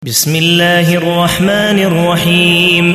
بسم الله الرحمن الرحيم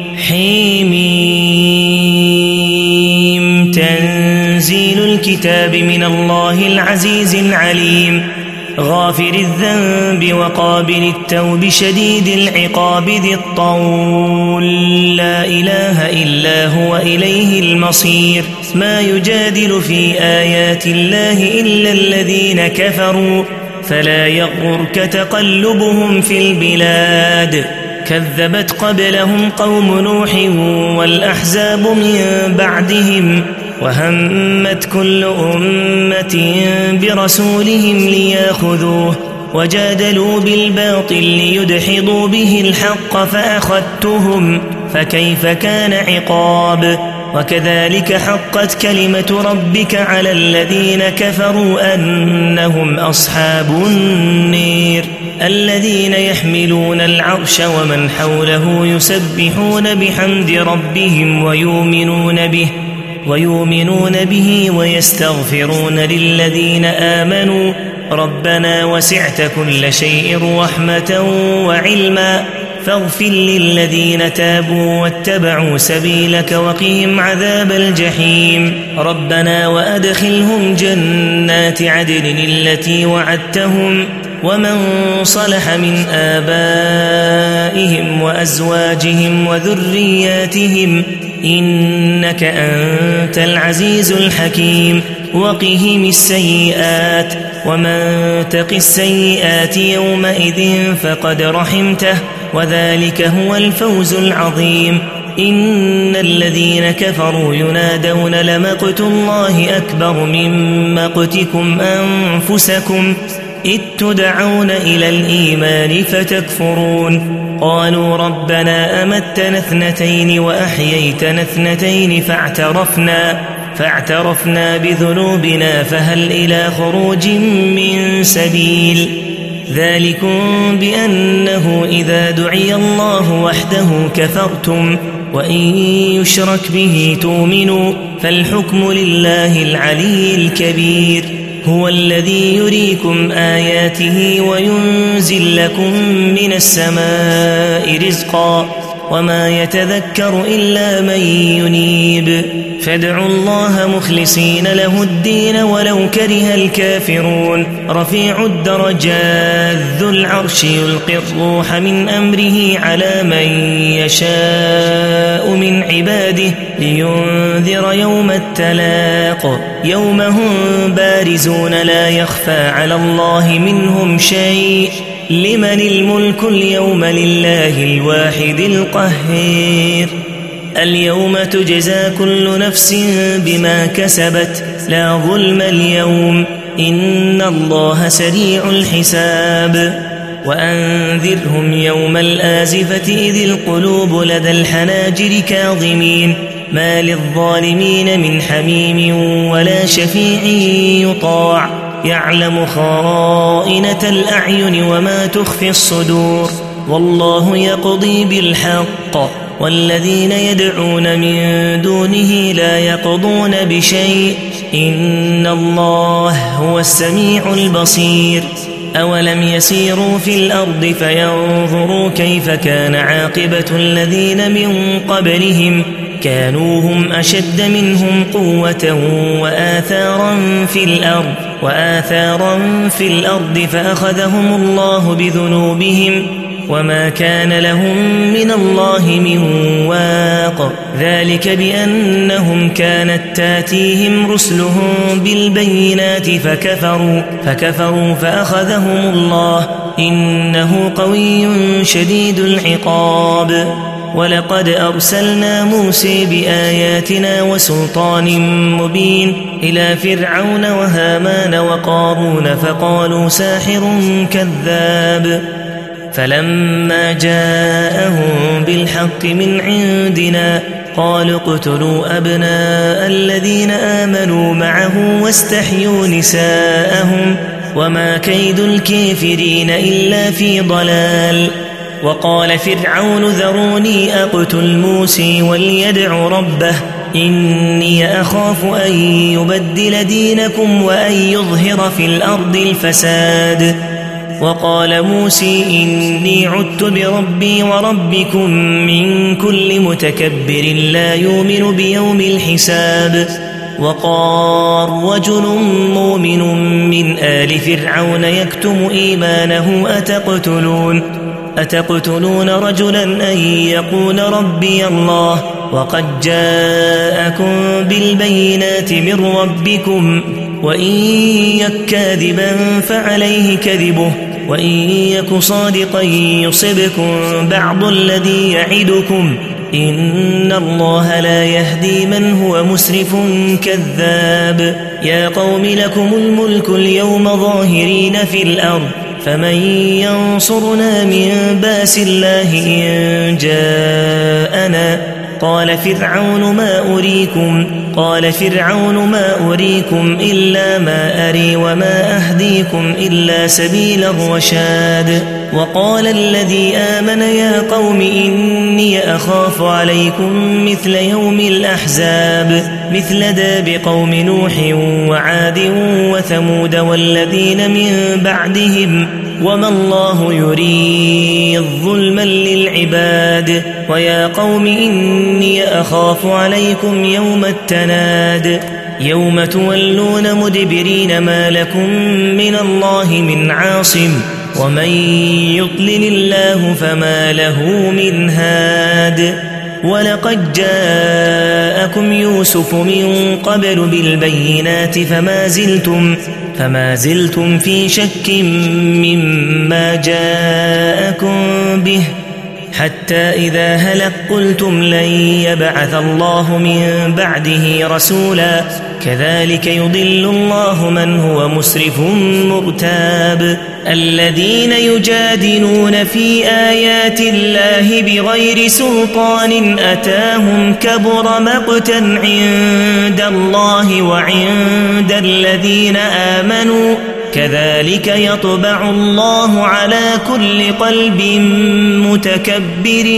حميم تنزيل الكتاب من الله العزيز العليم غافر الذنب وقابل التوب شديد العقاب ذي الطول لا إله إلا هو إليه المصير ما يجادل في آيات الله إلا الذين كفروا فلا يغررك تقلبهم في البلاد كذبت قبلهم قوم نوح والأحزاب من بعدهم وهمت كل أمة برسولهم ليأخذوه وجادلوا بالباطل ليدحضوا به الحق فأخذتهم فكيف كان عقاب وكذلك حقت كلمة ربك على الذين كفروا أنهم أصحاب النير الذين يحملون العرش ومن حوله يسبحون بحمد ربهم ويؤمنون به ويستغفرون للذين آمنوا ربنا وسعت كل شيء رحمة وعلما فاغفر للذين تابوا واتبعوا سبيلك وقهم عذاب الجحيم ربنا وأدخلهم جنات عدن التي وعدتهم ومن صلح من آبائهم وأزواجهم وذرياتهم إنك أنت العزيز الحكيم وقهم السيئات ومن تق السيئات يومئذ فقد رحمته وذلك هو الفوز العظيم إن الذين كفروا ينادون لمقت الله أكبر من مقتكم أنفسكم إذ تدعون إلى الإيمان فتكفرون قالوا ربنا أمتنا اثنتين وأحييتنا اثنتين فاعترفنا بذنوبنا فهل إلى خروج من سبيل ذلكم بأنه إذا دعي الله وحده كفرتم وإن يشرك به تؤمنوا فالحكم لله العلي الكبير هو الذي يريكم آياته وينزل لكم من السماء رزقا وما يتذكر إلا من ينيب فادعوا الله مخلصين له الدين ولو كره الكافرون رفيع الدرجات ذو العرش يلقي الروح من أمره على من يشاء من عباده لينذر يوم التلاق يوم هم بارزون لا يخفى على الله منهم شيء لمن الملك اليوم لله الواحد القهير اليوم تجزى كل نفس بما كسبت لا ظلم اليوم إن الله سريع الحساب وأنذرهم يوم الآزفة إذ القلوب لدى الحناجر كاظمين ما للظالمين من حميم ولا شفيع يطاع يعلم خائنة الأعين وما تخفي الصدور والله يقضي بالحق والذين يدعون من دونه لا يقضون بشيء إن الله هو السميع البصير أولم يسيروا في الأرض فينظروا كيف كان عاقبة الذين من قبلهم كانوا هم أشد منهم قوة وآثارا في الأرض فأخذهم الله بذنوبهم وما كان لهم من الله من واق ذلك بأنهم كانت تاتيهم رسلهم بالبينات فكفروا فأخذهم الله إنه قوي شديد العقاب ولقد أرسلنا موسى بآياتنا وسلطان مبين إلى فرعون وهامان وقارون فقالوا ساحر كذاب فلما جاءهم بالحق من عندنا قالوا اقتلوا أبناء الذين آمنوا معه واستحيوا نساءهم وما كيد الكافرين إلا في ضلال وقال فرعون ذروني أقتل موسى وليدع ربه إني أخاف أن يبدل دينكم وأن يظهر في الأرض الفساد وقال موسى إني عدت بربي وربكم من كل متكبر لا يؤمن بيوم الحساب. وقال رجل مؤمن من آل فرعون يكتم إيمانه أتقتلون رجلا أن يقول ربي الله وقد جاءكم بالبينات من ربكم وإن يك كاذبا فعليه كذبه وإن يك صادقا يصبكم بعض الذي يعدكم إن الله لا يهدي من هو مسرف كذاب. يا قوم لكم الملك اليوم ظاهرين في الأرض فمن ينصرنا من باس الله إن جاءنا. قال فرعون ما أريكم إلا ما أري وما أهديكم إلا سبيل الرشاد. وقال الذي آمن يا قوم إني أخاف عليكم مثل يوم الأحزاب مثل داب قوم نوح وعاد وثمود والذين من بعدهم وما الله يريد ظلما للعباد. ويا قوم إني أخاف عليكم يوم التناد يوم تولون مدبرين ما لكم من الله من عاصم ومن يضلل الله فما له من هاد. ولقد جاءكم يوسف من قبل بالبينات فما زلتم في شك مما جاءكم به حتى إذا هلك قلتم لن يبعث الله من بعده رسولا كذلك يضل الله من هو مسرف مرتاب. الذين يجادلون في آيات الله بغير سلطان أتاهم كبر مقتا عند الله وعند الذين آمنوا كذلك يطبع الله على كل قلب متكبر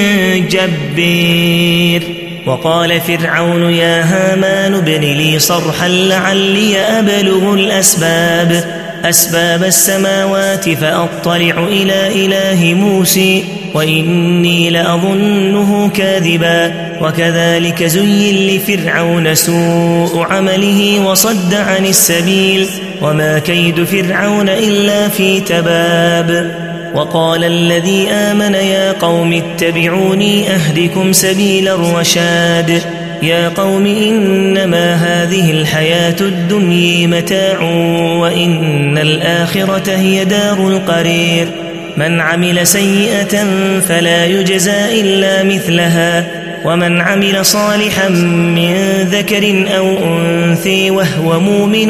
جبير. وقال فرعون يا هامان ابن لي صرحا لعلي أبلغ أسباب السماوات فأطلع إلى إله موسى وإني لأظنه كاذبا. وكذلك زين لفرعون سوء عمله وصد عن السبيل وما كيد فرعون إلا في تباب. وقال الذي آمن يا قوم اتبعوني أهدكم سبيل الرشاد. يا قوم إنما هذه الحياة الدنيا متاع وإن الآخرة هي دار القرير. من عمل سيئة فلا يجزى إلا مثلها ومن عمل صالحا من ذكر أو أنثى وهو مؤمن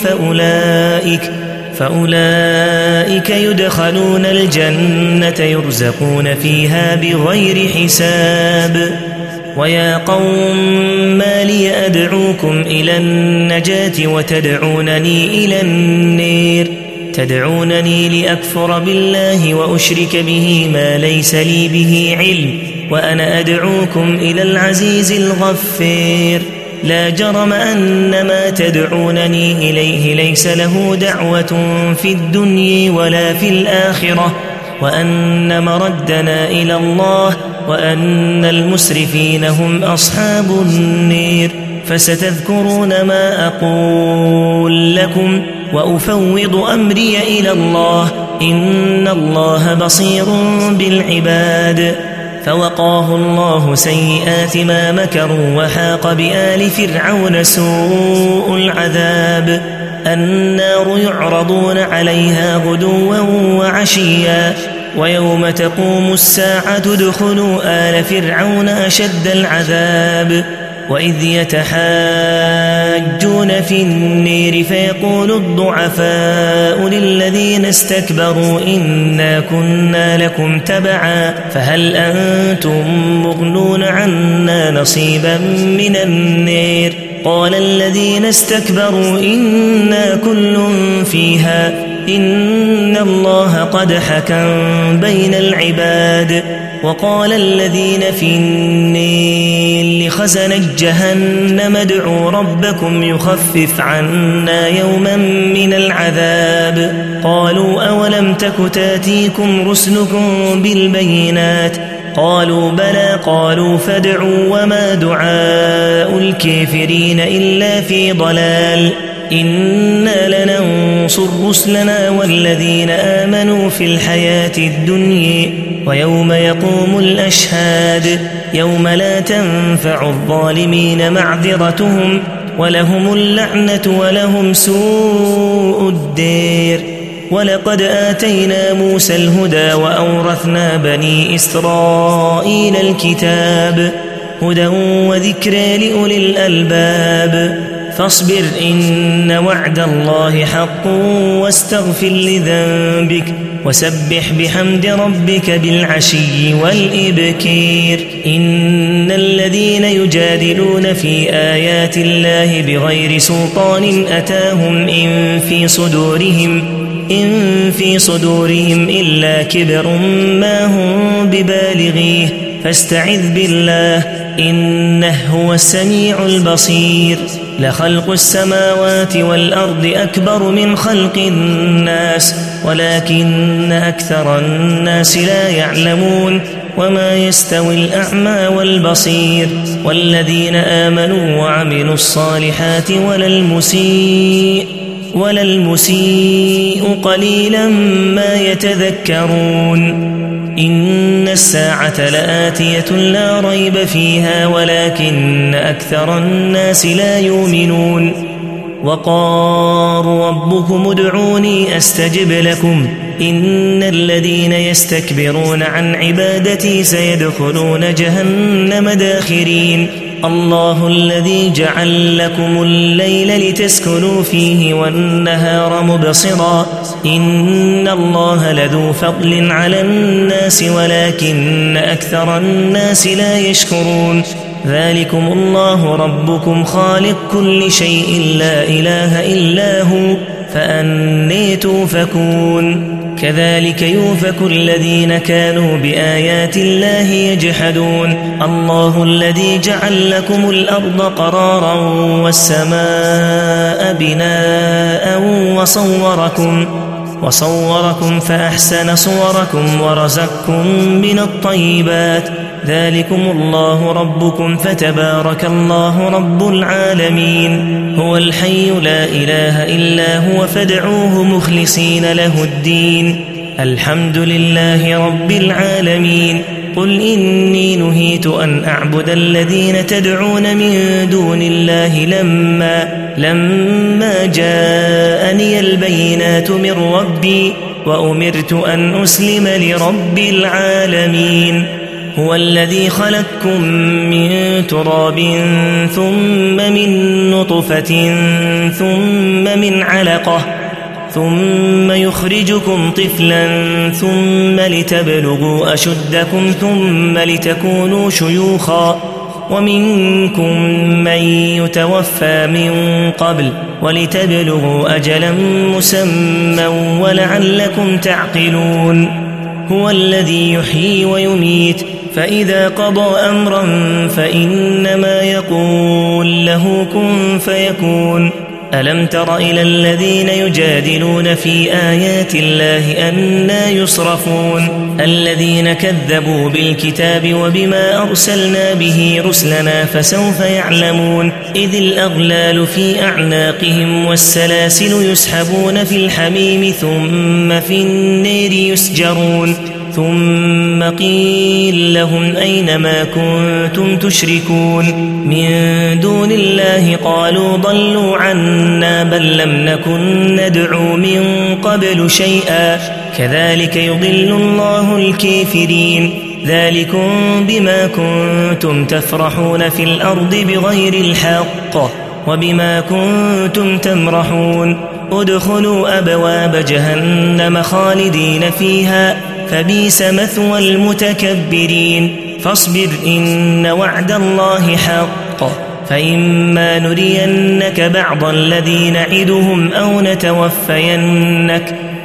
فأولئك يدخلون الجنة يرزقون فيها بغير حساب. ويا قوم ما لي أدعوكم إلى النجاة وتدعونني إلى النير تدعونني لأكفر بالله وأشرك به ما ليس لي به علم وأنا أدعوكم إلى العزيز الغفير. لا جرم أن ما تدعونني إليه ليس له دعوة في الدنيا ولا في الآخرة وأن مردنا إلى الله وأن المسرفين هم أصحاب النير. فستذكرون ما أقول لكم وأفوض أمري إلى الله إن الله بصير بالعباد. فوقاه الله سيئات ما مكروا وحاق بآل فرعون سوء العذاب. النار يعرضون عليها غدوا وعشيا ويوم تقوم الساعة ادخلوا آل فرعون أشد العذاب. وإذ يتحاجون في النير فيقول الضعفاء للذين استكبروا إنا كنا لكم تبعا فهل أنتم مغنون عنا نصيبا من النير. قال الذين استكبروا إنا كل فيها إن الله قد حكم بين العباد. وقال الذين في النير لخزنة جهنم ادعوا ربكم يخفف عنا يوما من العذاب. قالوا أولم تك تاتيكم رسلكم بالبينات؟ قالوا بلى. قالوا فادعوا وما دعاء الكافرين إلا في ضلال. إنا لننصر رسلنا والذين آمنوا في الحياة الدنيا ويوم يقوم الأشهاد يوم لا تنفع الظالمين معذرتهم ولهم اللعنة ولهم سوء الدير. ولقد آتينا موسى الهدى وأورثنا بني إسرائيل الكتاب هدى وذكرى لأولي الألباب. فاصبر إن وعد الله حق واستغفر لذنبك وسبح بحمد ربك بالعشي والإبكير. إن الذين يجادلون في آيات الله بغير سلطان أتاهم إن في صدورهم إلا كبر ما هم ببالغيه فاستعذ بالله إنه هو السميع البصير. لخلق السماوات والأرض أكبر من خلق الناس ولكن أكثر الناس لا يعلمون. وما يستوي الأعمى والبصير والذين آمنوا وعملوا الصالحات ولا المسيء قليلا ما يتذكرون. إن الساعة لآتية لا ريب فيها ولكن أكثر الناس لا يؤمنون. وقال ربكم ادعوني أستجب لكم إن الذين يستكبرون عن عبادتي سيدخلون جهنم داخرين. الله الذي جعل لكم الليل لتسكنوا فيه والنهار مبصرا إن الله لذو فضل على الناس ولكن أكثر الناس لا يشكرون. ذلكم الله ربكم خالق كل شيء لا إله إلا هو فأني توفكون. كذلك يؤفك الذين كانوا بآيات الله يجحدون. الله الذي جعل لكم الأرض قرارا والسماء بناء وصوركم فأحسن صوركم ورزقكم من الطيبات. ذلكم الله ربكم فتبارك الله رب العالمين. هو الحي لا إله إلا هو فادعوه مخلصين له الدين. الحمد لله رب العالمين. قل إني نهيت أن أعبد الذين تدعون من دون الله لما جاءني البينات من ربي وأمرت أن أسلم لرب العالمين. هو الذي خلقكم من تراب ثم من نطفة ثم من علقة ثم يخرجكم طفلا ثم لتبلغوا أشدكم ثم لتكونوا شيوخا ومنكم من يتوفى من قبل ولتبلغوا أجلا مسمى ولعلكم تعقلون. هو الذي يحيي ويميت فإذا قضى أمرا فإنما يقول له كن فيكون. ألم تر إلى الذين يجادلون في آيات الله أنى يصرفون الذين كذبوا بالكتاب وبما أرسلنا به رسلنا فسوف يعلمون. إذ الأغلال في أعناقهم والسلاسل يسحبون في الحميم ثم في النار يسجرون. ثم قيل لهم أين ما كنتم تشركون من دون الله قالوا ضلوا عنا بل لم نكن ندعو من قبل شيئا كذلك يضل الله الكافرين. ذلكم بما كنتم تفرحون في الأرض بغير الحق وبما كنتم تمرحون. ادخلوا أبواب جهنم خالدين فيها فبئس مثوى المتكبرين. فاصبر إن وعد الله حق فإما نرينك بعض الذي نعدهم أو نتوفينك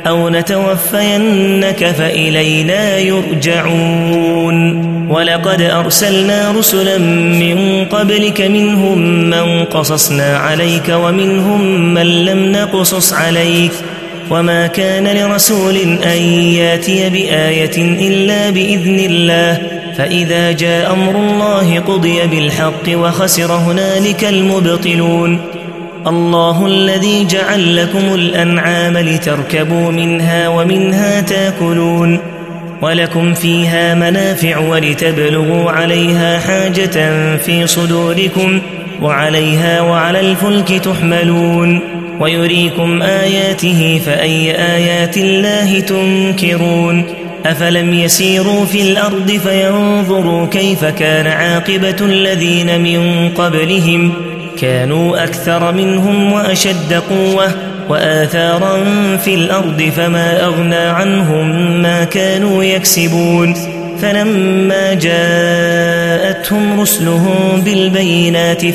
أو نتوفينك فإلينا يرجعون ولقد أرسلنا رسلا من قبلك منهم من قصصنا عليك ومنهم من لم نقصص عليك وما كان لرسول أن ياتي بآية إلا بإذن الله فإذا جاء أمر الله قضي بالحق وخسر هنالك المبطلون الله الذي جعل لكم الأنعام لتركبوا منها ومنها تاكلون ولكم فيها منافع ولتبلغوا عليها حاجة في صدوركم وعليها وعلى الفلك تحملون ويريكم آياته فأي آيات الله تنكرون أفلم يسيروا في الأرض فينظروا كيف كان عاقبة الذين من قبلهم كانوا أكثر منهم وأشد قوة وآثارا في الأرض فما أغنى عنهم ما كانوا يكسبون فلما جاءتهم رسلهم بالبينات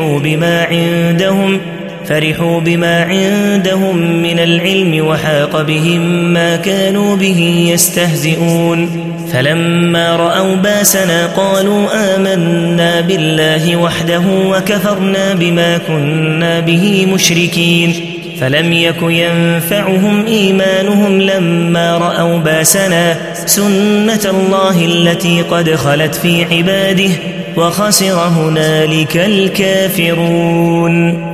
فرحوا بما عندهم من العلم وحاق بهم ما كانوا به يستهزئون فلما رأوا باسنا قالوا آمنا بالله وحده وكفرنا بما كنا به مشركين فلم يك ينفعهم إيمانهم لما رأوا باسنا سنة الله التي قد خلت في عباده وخسر هنالك الكافرون